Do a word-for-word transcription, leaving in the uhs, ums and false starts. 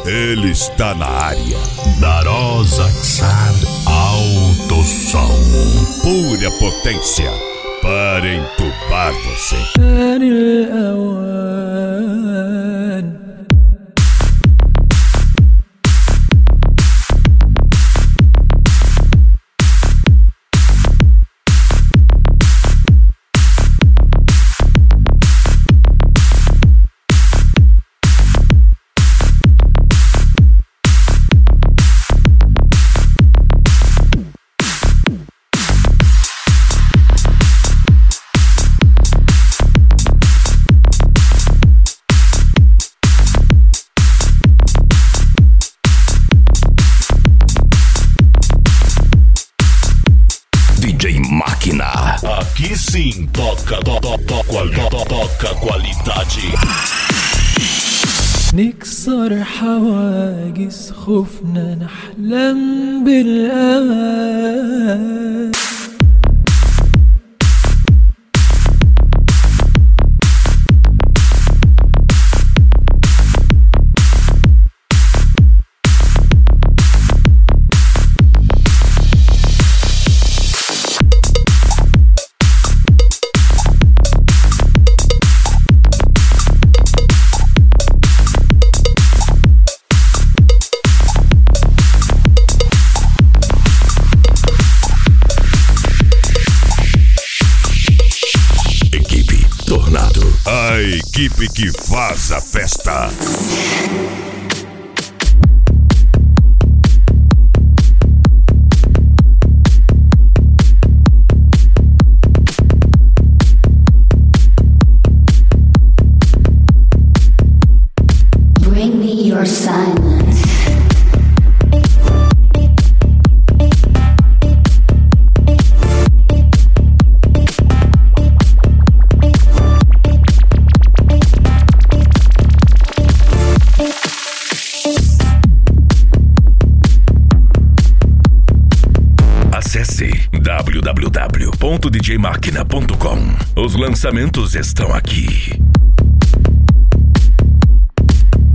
Ele está na área. Darosaxar Alto Som. Pura potência para entubar você. D J Máquina. Aqui sim toca, to, to, to, to, to, toca qualidade. نكسر حواجز خوفنا نحلم بالأمان. A equipe que faz a festa. Bring me your silence. Acesse w w w ponto d j máquina ponto com. Os lançamentos estão aqui.